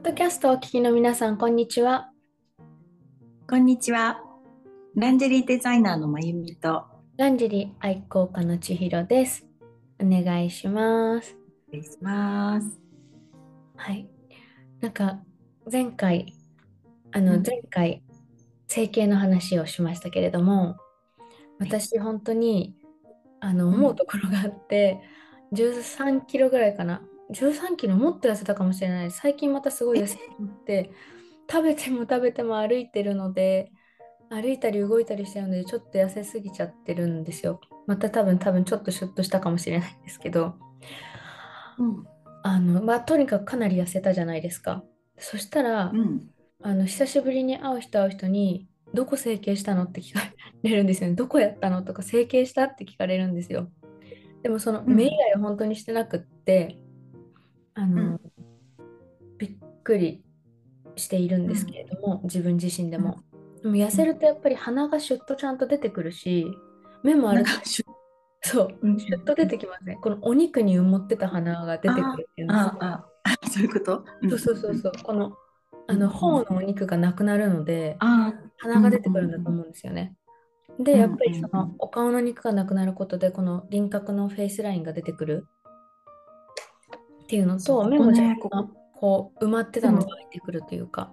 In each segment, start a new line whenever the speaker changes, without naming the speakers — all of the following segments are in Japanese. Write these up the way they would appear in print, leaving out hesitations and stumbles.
ドキャストをお聞きの皆さん、こんにちは。
こんにちは。ランジェリーデザイナーのまゆみと、
ランジェリー愛好家の千尋です。お願いします。
お願いします。
はい。なんか、前回、
うん、
前回、整形の話をしましたけれども、
はい。
私、本当に、思う
うん、
ところがあって、13キロぐらいかな。13キロもっと痩せたかもしれない。最近またすごい
え、
痩せてって、食べても食べても歩いてるので、歩いたり動いたりしてるので、ちょっと痩せすぎちゃってるんですよ。また多分ちょっとシュッとしたかもしれないんですけど、
うん、
とにかくかなり痩せたじゃないですか。そしたら、
うん。
久しぶりに会う人に、どこ整形したのって聞かれるんですよね。どこやったのとか、整形したって聞かれるんですよ。でもその目以
うん、
外は本当にしてなくって、あの、
うん、
びっくりしているんですけ
うん、
れども、自分自身で
うん、
も。でも痩
うん。
せるとやっぱり鼻がシュッとちゃんと出てくるし、目もある程度、
なんか、
そう、
うん、うん、
シュッと出
うん。
てきますね。このお肉に埋もってた鼻が出てく
あ
るっていうんですか。
あ、そういうこと。うん、
そうそう
うん、
そうそう。この、
うん、うん。
頬のお肉がなくなるので、
ああ、うん、
鼻が出て
うん、
くるんだと
うん、
思うんですよね。で、
うん、
やっぱりそ
うん、うん。
のお顔の肉がなくなることで、この輪郭のフェイスラインが出てくるっていうの
そう、
と、
こ
目も若
こね、ここ。
干こう埋まってたのが
でも、
開いてくるというか、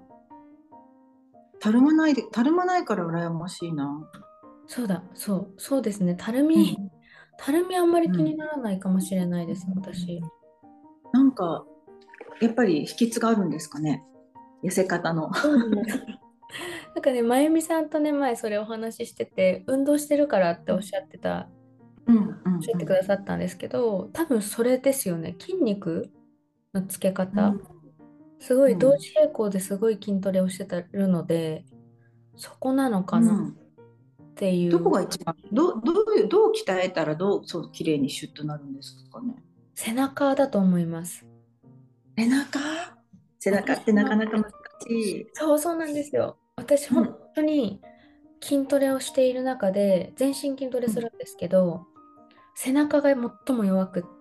たるまないから羨ましいな。
そうだ、そうですね。
うん、
たるみあんまり
うん。
気にならないかもしれないです、私。
なんか、やっぱり秘訣があるんですかね。痩せ方の。
そうなんです。なんかね、まゆみさんとね、前それお話ししてて、運動してるからって
うん、うん、
おっしゃってく
うん。
ださったんですけど、多分それですよね。筋肉のつけ方。
うん、
すごい同
うん、
時並行ですごい筋トレをしてたるので、そこなのかなっ
うん。
てい
どこ
う。
が一番、どう鍛えたらそう綺麗にシュッとなるんですかね。
背中だと思います。
背中背中ってなか
私は、
なか難しい。
そうなんですよ。私、本
うん、
当に筋トレをしている中で、全身筋トレ
うん、
するんですけど、背中が最も弱くって、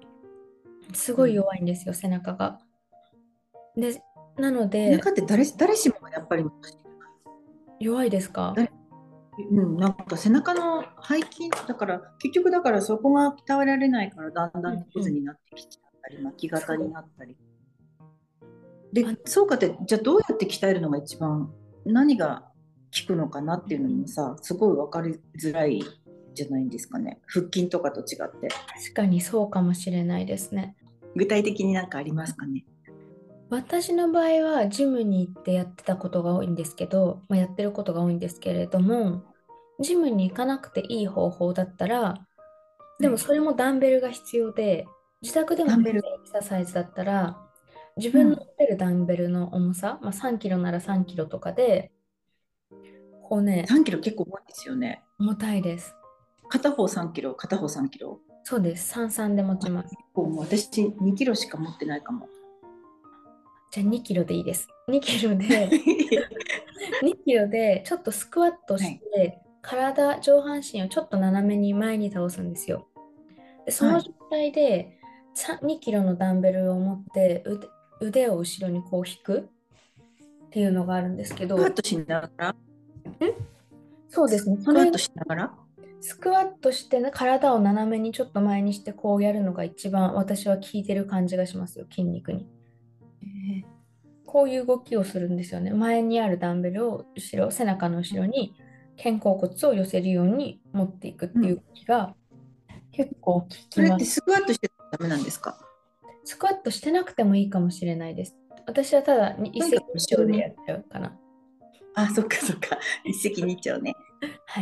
すごい
うん。
弱いんですよ、背中が。で、なの
背中
で、
って誰しもがやっぱり
弱いですか？
誰、うん、なんか背中の背筋だから、結局だからそこが鍛えられないからだんだん猫背
うんうん。
になってきちゃったり、巻き肩に
そう。
なったり。で、そうかって、じゃあどうやって鍛えるのが一番、何が効くのかなっていうのもさ、すごい分かりづらいじゃないんですかね。腹筋とかと違って。
確かにそうかもしれないですね。
具体的になんかありますかね。
私の場合はジムに行ってやってたことが多いんですけど、やってることが多いんですけれども、ジムに行かなくていい方法だったら、
はい。
でもそれもダンベルが必要で、自宅でもできる
ダンベル。
エクササイズだったら、自
うん。
分の持てるダンベルの重さ、3キロなら3キロとかで、こうね、
3キロ結構重いですよね。
重たいです。
片方3キロ、片方3キロ。
そうです。3で持ちます。
結構もう私2キロしか持ってないかも。
じゃあ2キロでいいです。2キロで、2キロでちょっとスクワットし
はい。
て、上半身をちょっと斜めに前に倒すんですよ。で、そ
はい。
の状態で2キロのダンベルを持って腕を後ろにこう引くっていうのがあるんですけど、
スクワットしながら、
そうですね。それが
スクワットしながら、
スクワットしてね、体を斜めにちょっと前にしてこうやるのが一番私は効いてる感じがしますよ、筋肉に。こういう動きをするんですよね。前にあるダンベルを背中の後ろに肩甲骨を寄せるように持っていくっていう動
うん。
きが結構効
それっ
きます。
てスクワットしてダメなんですか？
スクワットしてなくてもいいかもしれないです。私はただ一石
とにかく後ろに。
二鳥でやっちゃうかな。
あ、そっかそっか。一石二鳥ね。
はい。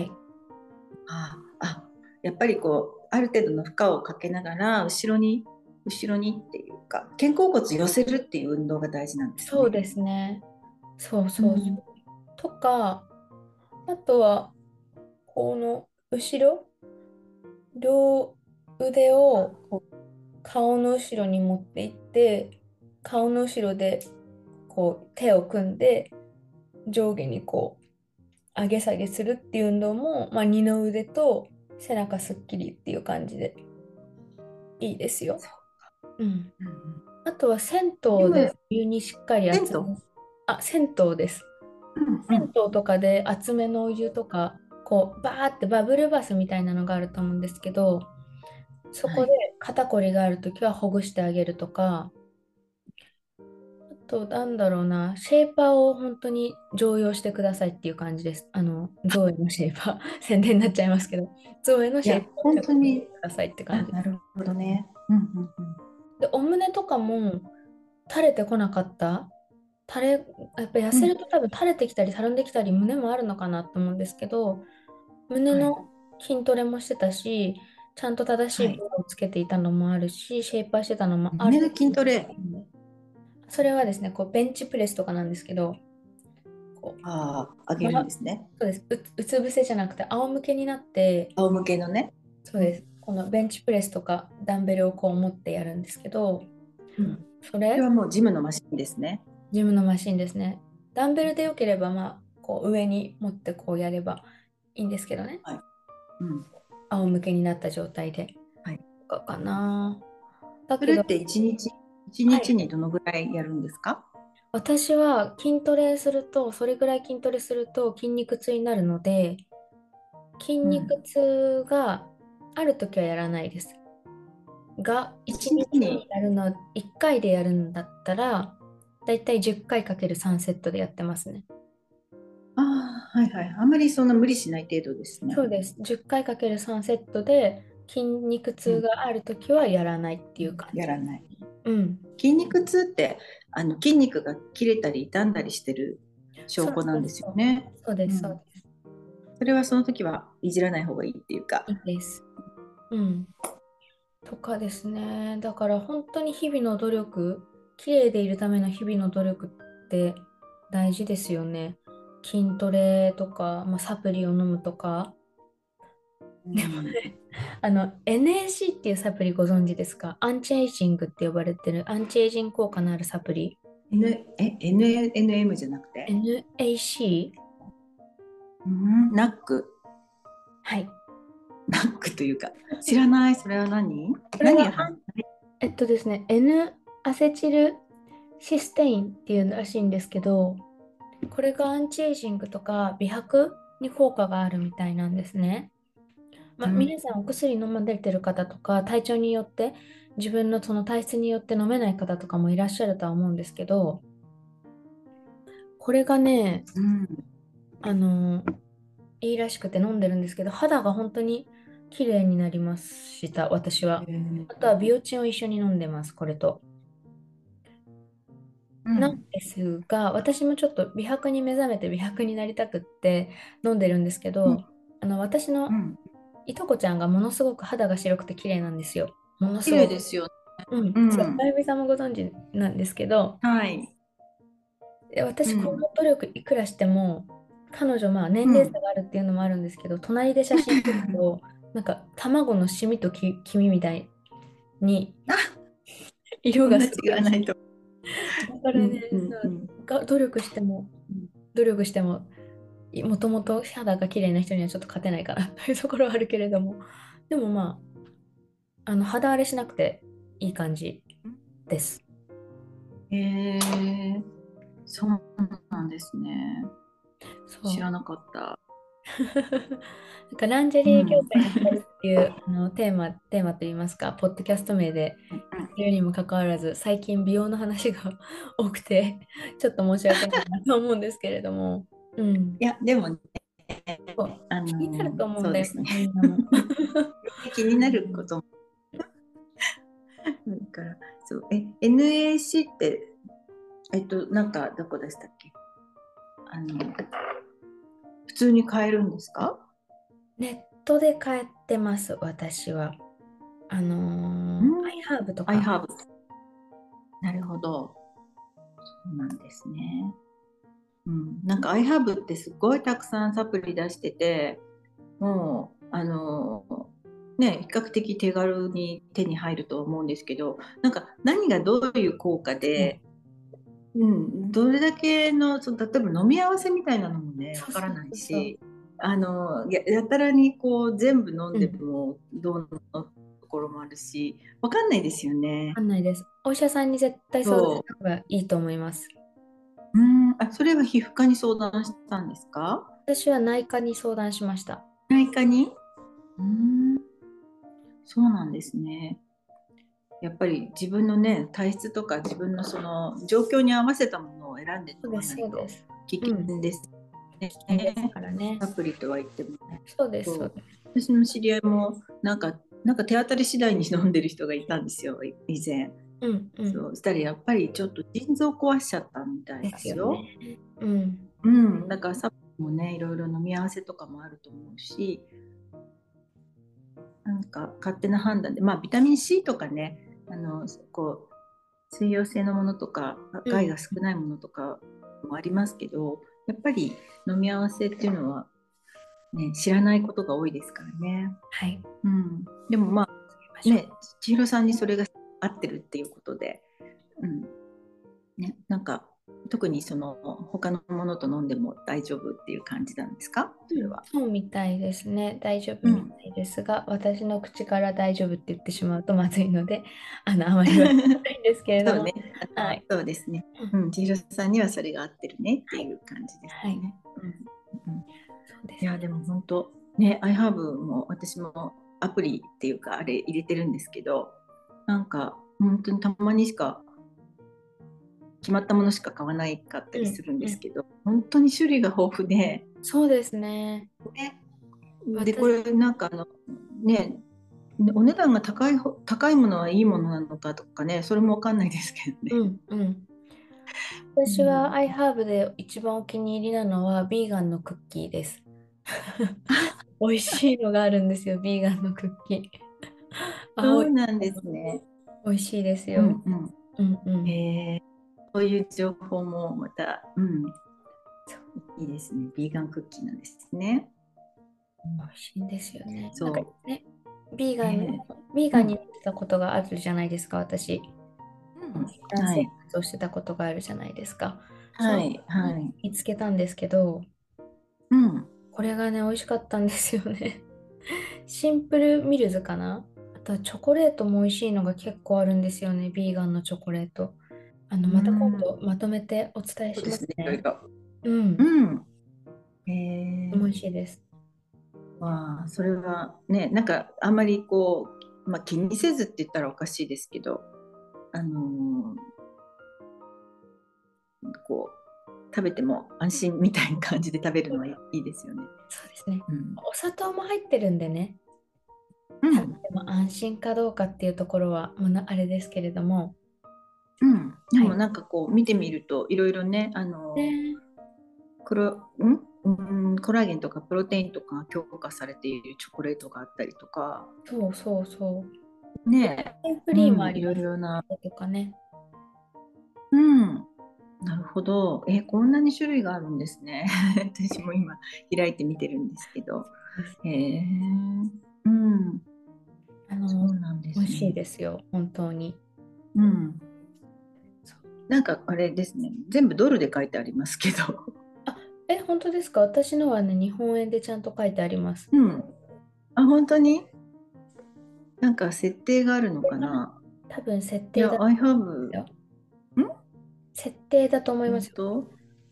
やっぱりこう、ある程度の負荷をかけながら、後ろにっていうか、肩甲骨寄せるっていう運動が大事なんですね。
そうですね。そう
うん。
そうそう。とか、あとは、この後ろ、両腕をこう顔の後ろに持っていって、顔の後ろでこう手を組んで上下にこう上げ下げするっていう運動も、二の腕と背中すっきりっていう感じでいいですよ。うん。
うんうん。
あとは銭湯で
ジム、
お湯にしっかり
テント。
集め、あ、銭湯です。
うんうん。
銭湯とかで厚めのお湯とか、こう、バーってバブルバスみたいなのがあると思うんですけど、そこで
はい。
肩こりがあるときはほぐしてあげるとか、あと、なんだろうな、シェーパーを本当に常用してくださいっていう感じです。ゾウエのシェーパー、宣伝になっちゃいますけど、ゾウエの
いや、
シェーパーを
本
着用して
当に、
くださいって感
あ、
じです。
なるほどね。うんうんうん。
で、お胸とかも垂れてこなかった垂れ、やっぱ痩
うん。
せると多分垂れてきたりたるんできたり胸もあるのかなと思うんですけど、胸
はい。
の筋トレもしてたし、ちゃんと正しいブ
はい。
ラをつけていたのもあるし、シェイパーしてたのもある。
胸の筋トレ。
それはですね、こうベンチプレスとかなんですけど、こ
ああ、あ
う、
げるんですね。
そうです。うつ伏せじゃなくて仰向けになって、
仰向けのね。うん。
そうです。このベンチプレスとかダンベルをこう持ってやるんですけど、
うん。
それ、
それはもうジムのマシンですね。
ジムのマシンですね。ダンベルでよければ、まあ、こう上に持ってこうやればいいんですけどね。
はい。うん。
仰向けになった状態で。
はい。
とかかな。だけど、
それって一
はい。
日にどのぐらいやるんですか？
私は筋トレすると、それぐらい筋トレすると筋肉痛になるので、筋肉
うん。
痛があるときはやらないです。が、1
一日
日に
に、
やるの、1回でやるんだったら、だいたい10回かける3セットでやってますね。
ああ、はいはい。あんまりそんな無理しない程度ですね。
そうです。10回かける3セットで筋肉
うん。
痛があるときはやらないっていう感じ。
やらない。
うん。
筋肉痛って筋肉が切れたり傷んだりしてる証
そう
拠なんですよ
そうそう。
ね。
そうです、そう
うん。
です。
それはその時はいじらない方がいいっていうか。
いいです。うん。とかですね。だから本当に日々の努力、綺麗でいるための日々の努力って大事ですよね。筋トレとか、まあ、サプリを飲むとか。
う
でも
ん。
ね、NAC っていうサプリご存知ですか？アンチエイジングって呼ばれてる、アンチエイジング効果のあるサプリ。
NM じゃなくて、
NAC？
うん、ナック、
はい。
ナックというか、知らない、それは何
これは、
何が入って
ですね、N アセチルシステインっていうらしいんですけど、これがアンチエイジングとか美白に効果があるみたいなんですね。まあ、
うん、
皆さんお薬飲まれてる方とか、体調によって、自分のその体質によって飲めない方とかもいらっしゃるとは思うんですけど、これがね、
うん。
あの、いいらしくて飲んでるんですけど、肌が本当に綺麗になりました、私は。あとはビオチンを一緒に飲んでます、これと。なん
うん。
ですが、私もちょっと美白に目覚めて美白になりたくって飲んでるんですけ
うん。
ど、私の
うん。
いとこちゃんがものすごく肌が白くて綺麗なんですよ。もの
綺
すごく。
麗ですよ。
うん。そう、
うん。
あゆみさんもご存知なんですけど、
はい。
で私、こ
うん。
の努力いくらしても、彼女、まあ年
うん。
齢差があるっていうのもあるんですけど、隣で写真撮ると、なんか卵のシミと黄身みたいに
あ、
色
そんな
がすごい。
違わないと。
だからね、
うん。うん。う
そう
ん。
努力しても、努力しても、もともと肌が綺麗な人にはちょっと勝てないかなというところはあるけれども、でもまあ、肌荒れしなくていい感じです。
へえ、そうなんですね。
そう。
知らなかった。
なんかランジェリー業
うん。
界に入るっていうテーマといいますか、ポッドキャスト名でいるにもかかわらず、最近美容の話が多くて、ちょっと申し訳ないなと思うんですけれども、うん。
いや、でもね、
そう気になると思うんだよ、
そうですね。
みんなも。
気になることもあるから、そう、NAC って、なんか、どこでしたっけ？普通に買えるんですか？
ネットで買ってます、私は。
うん。
iHerb とか。
iHerb。なるほど。そうなんですね。うん。なんか iHerb ってすごいたくさんサプリ出してて、もう、ね、比較的手軽に手に入ると思うんですけど、なんか何がどういう効果で、
うん
うん、どれだけの、例えば飲み合わせみたいなのもね、
そうそう
わからない
そうそう。
し、やたらにこう全部飲んで
うん。
もどうのころもあるし、わかんないですよね。
わかんないです。お医者さんに絶対相談し
そ
た方がいいと思います。
う。それは皮膚科に相談したんですか？
私は内科に相談しました。
内科に。うーん、そうなんですね。やっぱり自分のね、体質とか自分のその状況に合わせたものを選んで飲
そうです、
まないと
そうです。
危
うん。
険ですね。
危険ですからね。
サプリとは言っても。
そうです、
そう、
そうです。
私の知り合いもなんか手当たり次第に飲んでる人がいたんですよ、以前。
うん、うん。
そうしたらやっぱりちょっと腎臓壊しちゃったみたい
ですよね。
ですよ。
うん。
うん、だからサプリもね、いろいろ飲み合わせとかもあると思うし、なんか勝手な判断で、まあビタミン C とかね、こう水溶性のものとか
うん。
害が少ないものとかもありますけど、やっぱり飲み合わせっていうのはね、知らないことが多いですからね。
はい。
うん、でもまあ
行きましょう。
ね、千尋さんにそれが合ってるっていうことで、うんね、なんか特にその他のものと飲んでも大丈夫っていう感じなんですか、そ
うん、
れは。
そうみたいですね。大丈夫
うん。
みたいですが、私の口から大丈夫って言ってしまうとまずいので、あまり言わないんですけれども。
そうね、
はい。
そうですね。
うん、
うん、千尋さんにはそれが合ってるねって
はい。
いう感じです
はい。
ね。うんうん、
そうですね。
いや、でも本当、ね、iHerb も私もアプリっていうか、あれ入れてるんですけど、なんか本当にたまにしか決まったものしか買わないかった
うん、
りするんで
うん。
すけど、本当に種類が豊富で、
そうですね。
ね、で、こ
私、
れなんかね、お値段が高いものはいいものなのかとかね、それもわかんないですけどね。
うん、うん。
う
私は
ん、
iHerb で一番お気に入りなのは、ビーガンのクッキーです。美味しいのがあるんですよ、ビーガンのクッキー。
そ
青い。
うなんですね。
美味しいです
う
よ。
ん
うんう
うん。
ん。
そういう情報もまた、いいですね。ビーガンクッキーなんですね。
美味しいんですよね。なんか
そ
ね、ビー
う。
ガン、ビーガンにな
うん。
ってたことがあるじゃないですか、私。男生
はい。
活をしてたことがあるじゃないですか。その時
はい。は
に
い。
見つけたんですけど、
うん。
これがね、美味しかったんですよね。シンプルミルズかな。あとはチョコレートも美味しいのが結構あるんですよね、ビーガンのチョコレート。
う
また今
ん。
度まとめてお伝えし
そうですね。いろい
ますね。
ろ。
うん。
うん。
美味しいです。
まあ、それはね、なんかあんまりこう、まあ、気にせずって言ったらおかしいですけど、あのこう、食べても安心みたいな感じで食べるのはいいですよね。
そうですね。
うん。
お砂糖も入ってるんでね、食べ
うん。
ても安心かどうかっていうところは、あれですけれども、
うん。で
はい。
もなんかこう見てみるといろいろね、
ね、
コラーゲンとかプロテインとかが強化されているチョコレートがあったりとか、
そうそうそう。グル
ね、
テンフリーもあ
うん、いろい
ります
ろな、
とかね。
うん、なるほど。こんなに種類があるんですね。私も今開いてみてるんですけど。
です。
へえ、うん、
あの、
そうなんで
美味しい
すね。
ですよ、本当に。
うん。
そう。
なんかあれですね、全部ドルで書いてありますけど。
あ、本当ですか？私のはね、日本円でちゃんと書いてあります。
うん。あ、本当になんか設定があるのかな。
多分設
いや、
定だと
I
思います
have、
よ。
ん
設定だと思いますよ。
本当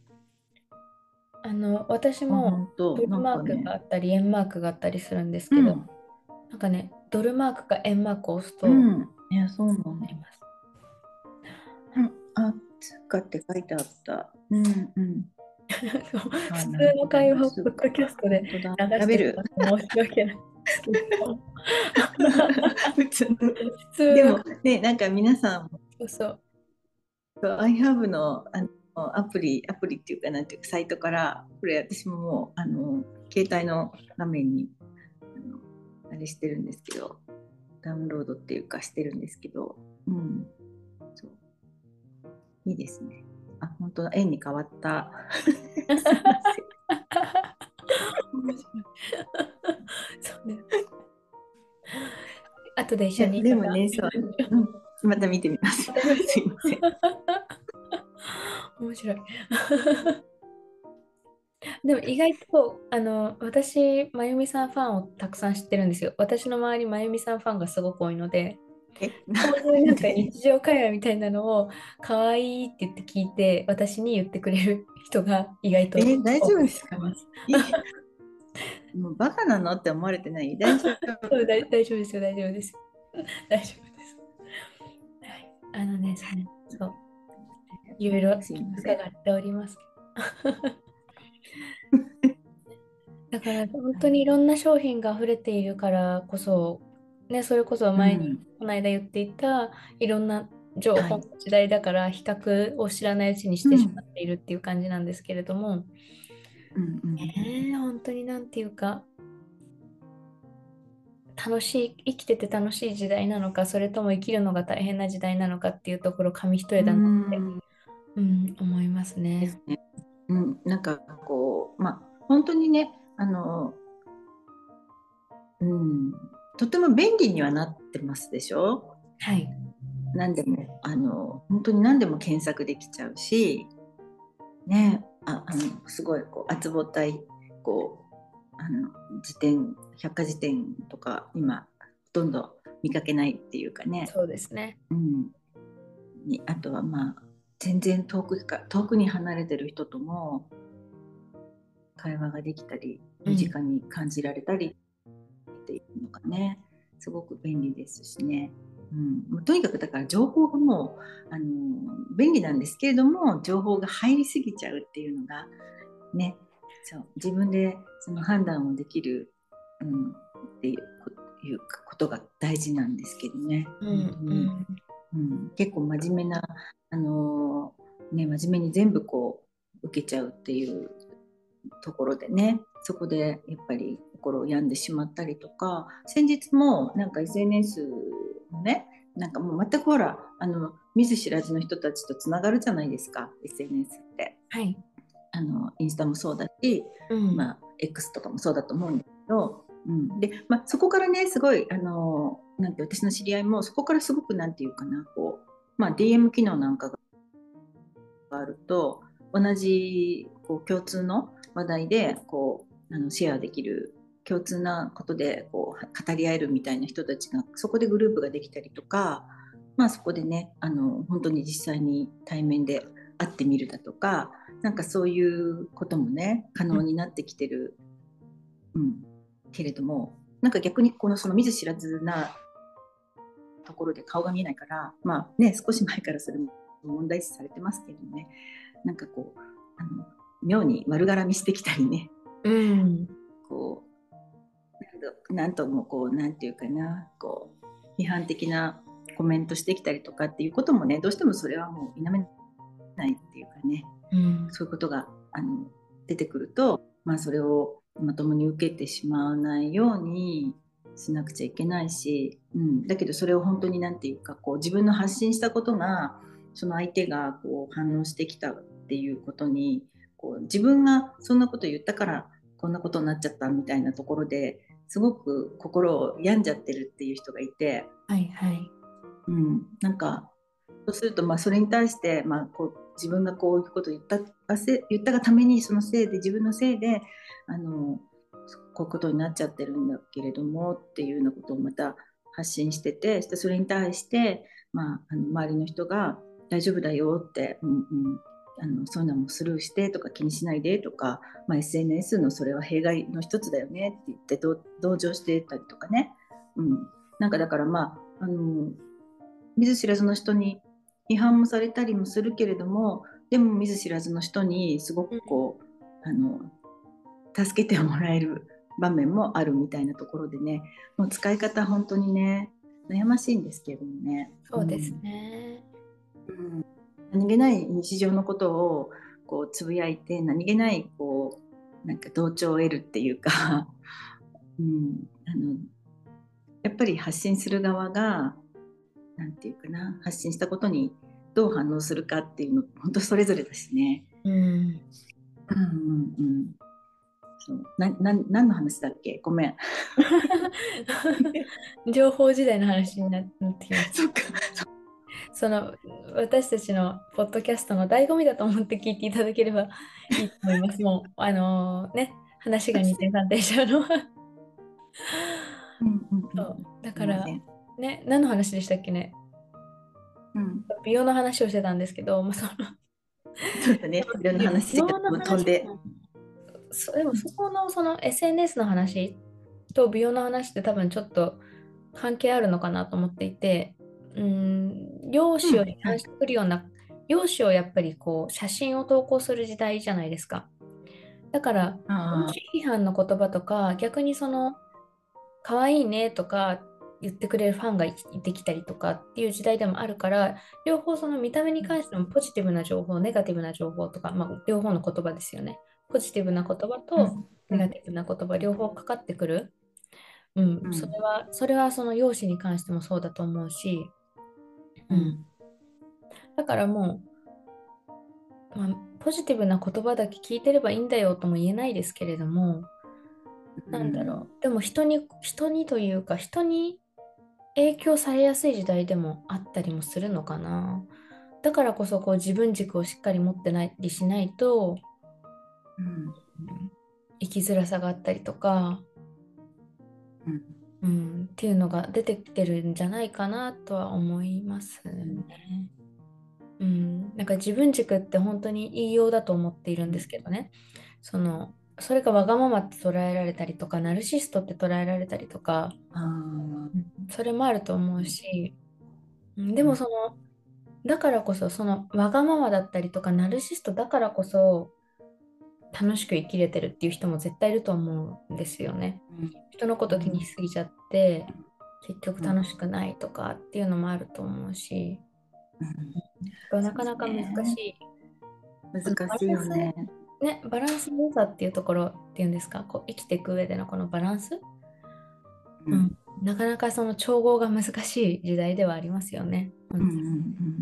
私
あ、
も
本当
ドルマーク
なんかね、
があったり、円マークがあったりするんですけど、
うん、
なんかね、ドルマークか円マークを押す
う
と、
ん。いや、そうなんだ。
あります。
うん、あ、通貨って書いてあった。うんうん。
そう普
あ、なる
通の
ほど。
会話をポッ
通貨。
ドキャストで
本当だ。
流してし
調べる。
まって申し訳ないですけど、
普通の。
普通の会
でもね、なんか皆さんも、
話、そう。
iHerb の、アプリっていうか、なんていうか、サイトから、これ私ももう、携帯の画面に、あれしてるんですけど、ダウンロードっていうかしてるんですけど、うん、そう、いいですね。あ、本当だ、円に変わった。すいません。
面白い。そうね。後で一
いや、
緒にまた
でもね、そう、うん、また見てみます。
また見まし
すいません。
ょう。面白い。 でも意外と、私、まゆみさんファンをたくさん知ってるんですよ。私の周り、まゆみさんファンがすごく多いので、
え、
こういうなんか
なんで？
日常会話みたいなのを可愛いって言って聞いて、私に言ってくれる人が意外と
大
多く
丈夫ですか？
います。
もうバカなのって思われてない？大丈夫？
そう、大丈夫ですよ、大丈夫ですよ。大丈夫です。はい。ですね、そう、いろいろ
すいません。
伺っております。だから本当にいろんな商品が溢れているからこそ、ね、それこそ前に
うん。
この間言っていたいろんな情
はい。
報の時代だから比較を知らないうちにし
うん。
てしまっているっていう感じなんですけれども、
うんうん。
本当になんていうか楽しい、生きてて楽しい時代なのか、それとも生きるのが大変な時代なのかっていうところ紙一
う
重だなって、
ん
思いますね。
ですね。うん。なんかこう、まあ、本当にね、うん、とても便利にはなってますでしょ？
はい。
何でも、本当に何でも検索できちゃうし、ね、すごいこう厚ぼったいこう辞典、百科事典とか今ほとんど見かけないっていうかね、
そうですね。
うん、あとはまあ全然遠くに離れてる人とも会話ができたり
うん。
身近に感じられたりっていうのがね、すごく便利ですしね。うん、もうとにかくだから情報がもう便利なんですけれども、情報が入りすぎちゃうっていうのがね、そう自分でその判断をできる、っていうことが大事なんですけどね、
う
本当に、
ん。
結構真面目な、真面目に全部こう受けちゃうっていうところでね、そこでやっぱり心を病んでしまったりとか、先日もなんか SNS のね、なんかもう全くほら見ず知らずの人たちとつながるじゃないですか、 SNS って。
はい。
インスタもそうだし、
うん。
まあ、X とかもそうだと思うんだけど、で、まあ、そこからねすごいなんて私の知り合いもそこからすごくなんていうかなこう、まあ、DM 機能なんかがあると同じこう共通の話題でこうシェアできる共通なことでこう語り合えるみたいな人たちがそこでグループができたりとか、まあ、そこでね本当に実際に対面で会ってみるだとか、なんかそういうこともね可能になってきてる、うん、けれども、なんか逆にその見ず知らずなところで顔が見えないから、まあね、少し前からそれも問題視されてますけどね、なんかこう妙に悪絡みしてきたりね、
うん。
こなんともこうなんていうかなこう批判的なコメントしてきたりとかっていうこともね、どうしてもそれはもう否めないっていうかね、
うん。
そういうことが出てくると、まあ、それをまともに受けてしまわないようにしなくちゃいけないし、だけどそれを本当になんていうかこう自分の発信したことがその相手がこう反応してきたっていうことにこう自分がそんなこと言ったからこんなことになっちゃったみたいなところですごく心を病んじゃってるっていう人がいて、
はいはい。
なんかそうすると、まあ、それに対して、まあ、こう自分がこういうことを言ったがためにそのせいで自分のせいでこういうことになっちゃってるんだけれどもっていうようなことをまた発信してて、それに対して、まあ、周りの人が大丈夫だよって、そういうのもスルーしてとか気にしないでとか、まあ、SNS のそれは弊害の一つだよねって言って同情してたりとかね、なんかだからまあ見ず知らずの人に批判もされたりもするけれども、でも見ず知らずの人にすごくこう助けてもらえる場面もあるみたいなところでね、もう使い方本当にね悩ましいんですけれどもね、
そうですね。
何気ない日常のことをこうつぶやいて何気ないこうなんか同調を得るっていうか、うん、やっぱり発信する側がなんていうかな、発信したことにどう反応するかっていうの本当それぞれだしね。
うん。
うんうんうん。そう何の話だっけ、ごめん。
情報時代の話になってきました。
そっか。
その私たちのポッドキャストの醍醐味だと思って聞いていただければいいと思います。もう、ね、話が2点3点しちゃうのは。
うんうんうん。
そうだから、
すいません。
ね、何の話でしたっけね。
うん。
美容の話をしてたんですけど、まあ、
そうだね。いろんな
美
話が
容の
飛んで。
話も、でもそこのその SNS の話と美容の話って多分ちょっと関係あるのかなと思っていて、容
うん
姿を批判してくるような、容姿をやっぱりこう写真を投稿する時代じゃないですか。だから、容
ああ、
姿批判の言葉とか、逆にその、可愛いねとか言ってくれるファンがいてきたりとかっていう時代でもあるから、両方その見た目に関してもポジティブな情報、ネガティブな情報とか、まあ、両方の言葉ですよね。ポジティブな言葉と
うんうん
ネガティブな言葉、両方かかってくる。うん、それ
うん
は、それはその容姿に関してもそうだと思うし、うん、
うん
だからもう、まあ、ポジティブな言葉だけ聞いてればいいんだよとも言えないですけれども、なんだろう。でも人にというか、人に影響されやすい時代でもあったりもするのかな。だからこそこう自分軸をしっかり持ってないりしないと、
うん
うん生きづらさがあったりとか、
うん
っていうのが出てきてるんじゃないかなとは思いますね。
うん
なんか自分軸って本当に言いようだと思っているんですけどね。それがわがままって捉えられたりとか、ナルシストって捉えられたりとか、
ああ、
それもあると思
うん
うし、で
うん
もだからこそ、そのわがままだったりとか、ナルシストだからこそ、楽しく生きれてるっていう人も絶対いると思うんですよね。
うん
人のこと気に
うん
しすぎちゃって、結局
うん
楽しくないとかっていうのもあると思うし、
うん、
な
そう
かなか難
ね。
しい。
難しい
バランス、
よね。
ね、バランスの良さっていうところっていうんですか、こう生きていく上でのこのバランス、
うん。
なかなかその調合が難しい時代ではありますよね。
うんうんうん。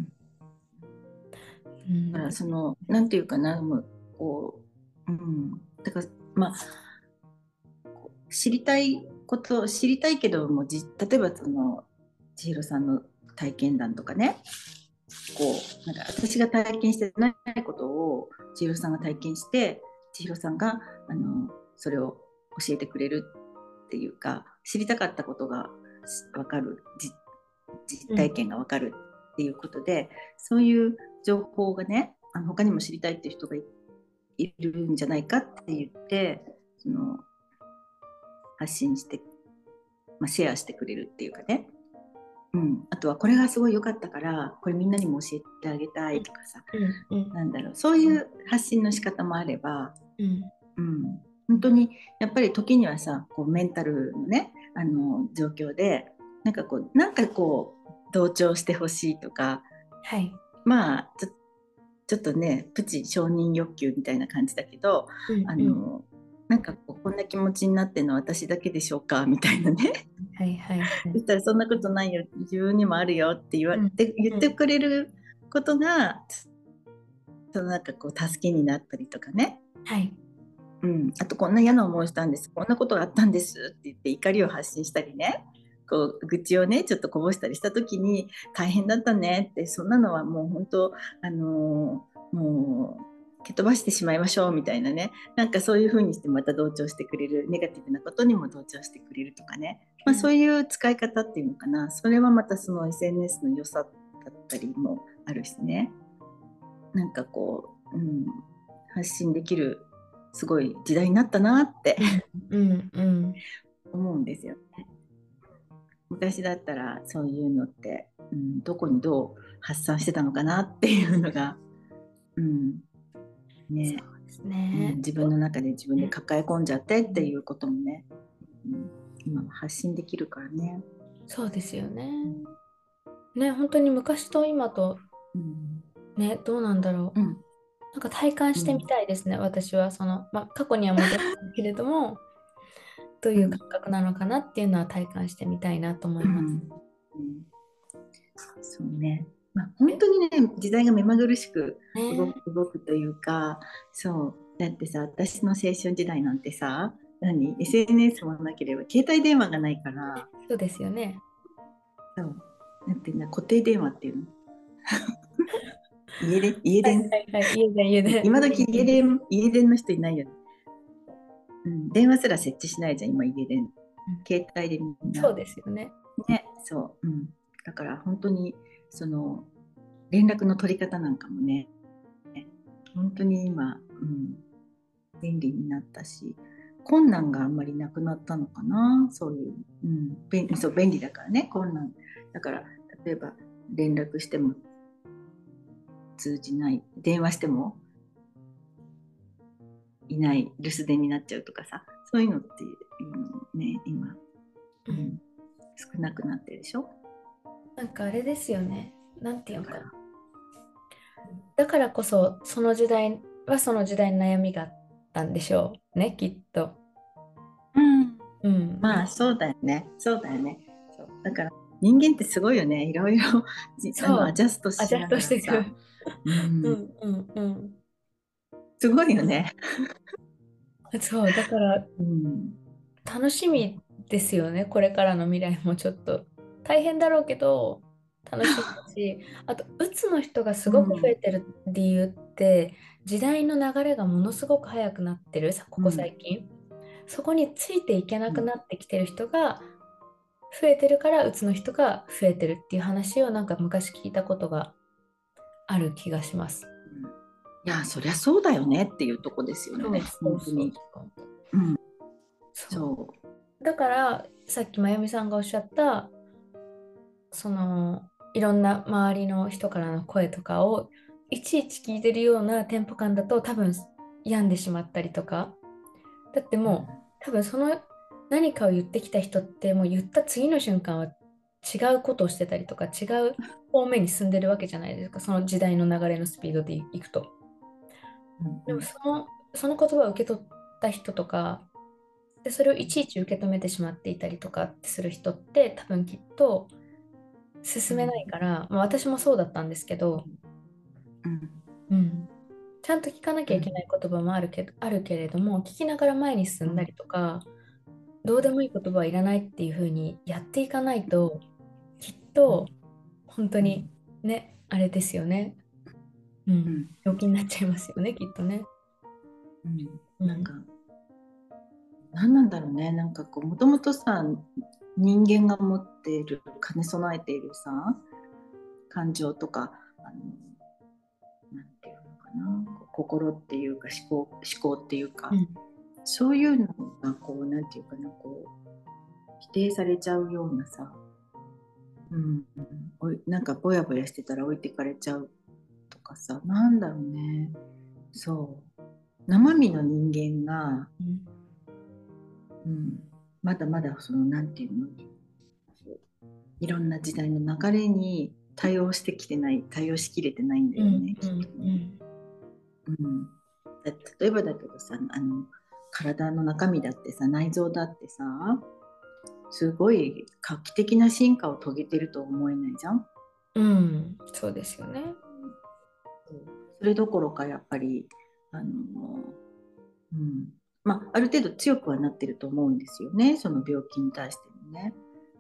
うん、
だからなんていうかな、もうこう、だからまあ知りたいことを知りたいけども、例えば千尋さんの体験談とかね、こうなんか私が体験してないことを千尋さんが体験して、千尋さんがそれを教えてくれるっていうか、知りたかったことが分かる、実
うん、
体験が分かるっていうことで、そういう情報がね、他にも知りたいっていう人がいるんじゃないかって言って、発信して、シェアしてくれるっていうかね、あとはこれがすごい良かったからこれみんなにも教えてあげたいとかさ、
うん、うん、
なんだろう、そういう発信の仕方もあれば、
うん、
うん、本当にやっぱり時にはさ、こうメンタルのね、状況でなんかこう同調してほしいとか、
はい。
まあちょっとねプチ承認欲求みたいな感じだけど、
うん、うん、
なんかこんな気持ちになってるのは私だけでしょうかみたいなね。
はい、はい、はい。
そしたらそんなことないよ、自分にもあるよって
うん、
言って
うん、
くれることが、なんかこう助けになったりとかね、
はい。
あとこんな嫌な思いしたんです、こんなことがあったんですって言って怒りを発信したりね、こう愚痴をねちょっとこぼしたりした時に、大変だったねって、そんなのはもう本当もう蹴飛ばしてしまいましょうみたいなね、なんかそういう風にしてまた同調してくれる、ネガティブなことにも同調してくれるとかね、そういう使い方っていうのかな、それはまたその SNS の良さだったりもあるしね、なんかこう、発信できるすごい時代になったなって
うん、うん、うん。
思うんですよね。昔だったらそういうのって、どこにどう発散してたのかなっていうのが、うん
そ
ね、
うですね。
自分の中で自分で抱え込んじゃってっていうこともね、今は発信できるからね。
そうですよね。
うん
ね、本当に昔と今と
うん
ね、どうなんだろう。
うん
なんか体感してみ
うん
たいですね、私は。過去には戻ってるけれども、どういう感
うん
覚なのかなっていうのは体感してみたいなと思います。
うんそうね。本当にね、時代が目まぐるしく
ね、
動くというか、そう。だってさ、私の青春時代なんてさ、SNS もなければ携帯電話がないから、
そうですよね。
そう。なんていうの、固定電話っていうの。 家
はい
電、
はいはい、家で家で。
今時家電の人いないよね。うん、電話すら設置しないじゃん、今家電。携帯でみんな。
そうですよね。
ね、そう。うん。だから本当に、その、連絡の取り方なんかもね、本当に今、うん、便利になったし、困難があんまりなくなったのかな、そういう、うん、そう便利だからね、困難。だから、例えば連絡しても通じない、電話してもいない、留守電になっちゃうとかさ、そういうのっていうのもね、今、
うん、
うん、少なくなってるでしょ。
なんかあれですよね。なんていうのかな。
だから、
だからこそ、その時代はその時代の悩みがあったんでしょうね、きっと。
うん、
うん。
まあそうだよね、そうだよね。そうだから人間ってすごいよね、いろいろア
そう。
ジャスト
アジ
しな
ャストしていく。
がらさ、うん、
うんうんうん。
すごいよね。
そう、だから
うん、
楽しみですよね、これからの未来もちょっと。大変だろうけど、楽しみだし、あと、うつの人がすごく増え
うん、
てる理由って、時代の流れがものすごく速くなってる、ここ
うん、
最近。そこについていけな
うん。
くなってきてる人が増えてるから、うつの人が増えてるっていう話をなんか昔聞いたことがある気がします。
いや、そりゃそうだよねっていうとこですよ
そう
ね、
そうそう
本当に。
そう。
うん、
そ
そ
う。だから、さっきまゆみさんがおっしゃった、そのいろんな周りの人からの声とかをいちいち聞いてるようなテンポ感だと多分病んでしまったりとか、だって
う。う
もう
ん、
多分その何かを言ってきた人ってもう言った次の瞬間は違うことをしてたりとか違う方面に進んでるわけじゃないですか、その時代の流れのスピードでいくと。
うん、
でも
うん、
その言葉を受け取った人とかで、それをいちいち受け止めてしまっていたりとかってする人って多分きっと進めないから、まあ、私もそうだったんですけど、
うん、
うん、ちゃんと聞かなきゃいけな
うん、
い言葉もあるけれども、聞きながら前に進んだ
うん、
りとか、どうでもいい言葉はいらないっていう風にやっていかないと、きっと本当にね、あれですよね。うん、
うん、
病気になっちゃいますよね、きっとね。
うん。
うん、
なんか、何なんだろうね。なんかこう、もともとさ、人間が持っている、兼ね備えているさ、感情とか、なんていうのかな、こう心っていうか思考っていうか、
うん、
そういうのがこう、なんていうかな、こう、否定されちゃうようなさ、うん、なんかぼやぼやしてたら置いてかれちゃうとかさ、なんだろうね。そう。生身の人間が、
うん、
うん、まだまだその、なんていうの、いろんな時代の流れに対応してきてない、対応しきれてないんだ
うん、
よね、
うん、
きっとね。
うん、
うん、例えばだけどさ、体の中身だってさ、内臓だってさ、すごい画期的な進化を遂げてるとは思えないじゃん。
うん、そうですよね。
それどころかやっぱり、あの、うん、まあ、ある程度強くはなってると思うんですよね、その病気に対してもね。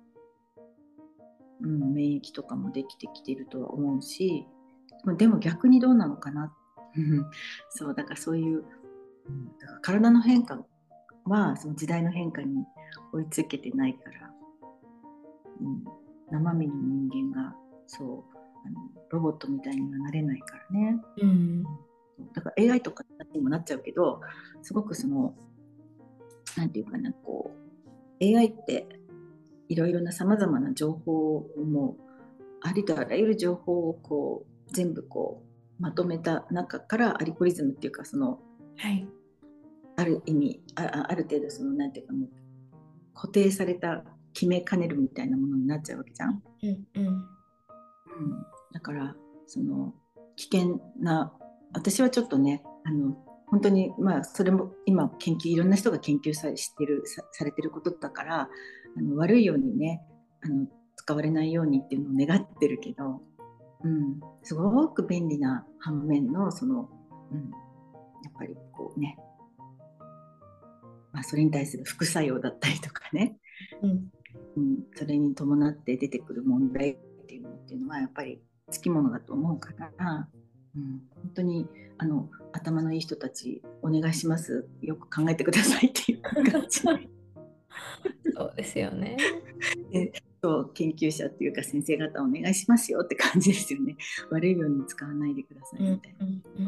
うん、免疫とかもできてきてるとは思うし、でも逆にどうなのかな。そうだからそういう、だから体の変化はその時代の変化に追いつけてないから、うん、生身の人間がそうロボットみたいにはなれないからね。
うん、
だから AI とかにもなっちゃうけど、すごくそのなんていうかな、こう AI っていろいろなさまざまな情報をもうありとあらゆる情報をこう全部こうまとめた中からアルゴリズムっていうか、その
はい。
ある意味ある程度そのなんていうかもう固定された決めかねるみたいなものになっちゃうわけじゃん。
うん、うん、
うん、だからその危険な、私はちょっとね本当にまあそれも今いろんな人が研究されてることだから、悪いようにね使われないようにっていうのを願ってるけど、うん、すごく便利な反面のその、うん、やっぱりこうね、まあ、それに対する副作用だったりとかね、
うん、
うん、それに伴って出てくる問題っていうのはやっぱりつきものだと思うから、本当に頭のいい人たちお願いします。よく考えてくださいっていう感じ
そうですよね。
で、そう研究者っていうか先生方お願いしますよって感じですよね。悪いように使わないでくださいみたいな。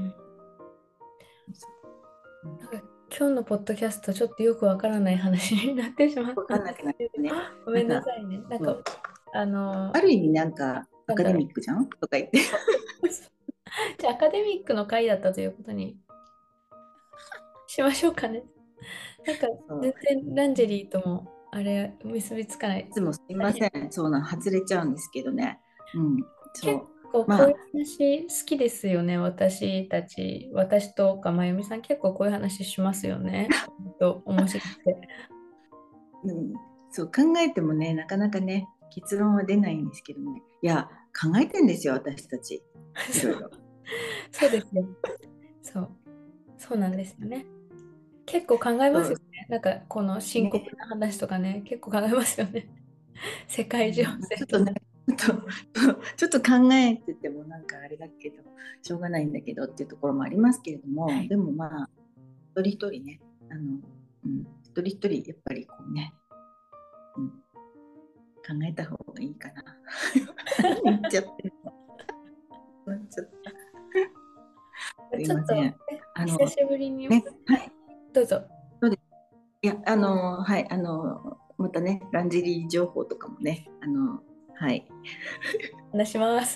なんか今日のポッドキャストちょっとよくわからない話になってしまったん
分かんなくなっ
ですけど、
てね。
ごめんな
なんか
さいね。なんか、
そう
あ
ある意味なんかアカデ
なんだろう。
ミックじゃんとか言って。
じゃあ、アカデミックの回だったということにしましょうかね。なんか、全
そう
然ランジェリーとも、あれ、結びつかない。
いつもすいません。そうなん、外れちゃうんですけどね。うん、
結
そう。
構こういう
まあ、
話好きですよね、私たち。私とかまゆみさん、結構こういう話しますよね。面白くて。
うん、そう考えてもね、なかなかね、結論は出ないんですけどね。いや、考えてんですよ、私たち。いろいろ。
そうですよ。そう。そうなんですよね。結構考え
そう
ますよね。なんかこの深刻
ね、
な話とかね、結構考えますよね。世界情
うん、
勢とか。
ちょっとね、ちょっと考えててもなんかあれだけど、しょうがないんだけどっていうところもありますけれども、
はい。
でもまあ、一人一人ね、一人一人やっぱりこうね、うん、考えた方がいいかな。何言っちゃってるの。ちょっとすい
ちょっと
ません。あの
久しぶりに、
ね、はい、
どうぞ
そうです。いや、はい、またね、ランジェリー情報とかもね、はい。
話します。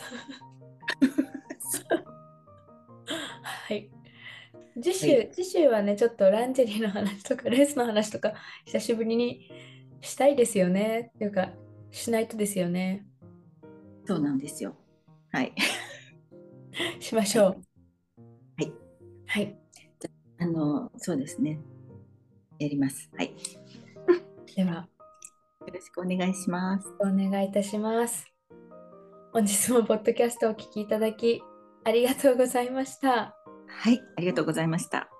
はい。
はい、
次週はね、ちょっとランジェリーの話とかレースの話とか久しぶりにしたいですよね。っていうか、しないとですよね。
そうなんですよ。はい。
しまし
はい。
ょう。
はい。
はい。
そうですね。やります。はい。
では、
よろしくお願いします。
お願いいたします。本日もポッドキャストをお聞きいただき、ありがとうございました。
はい。ありがとうございました。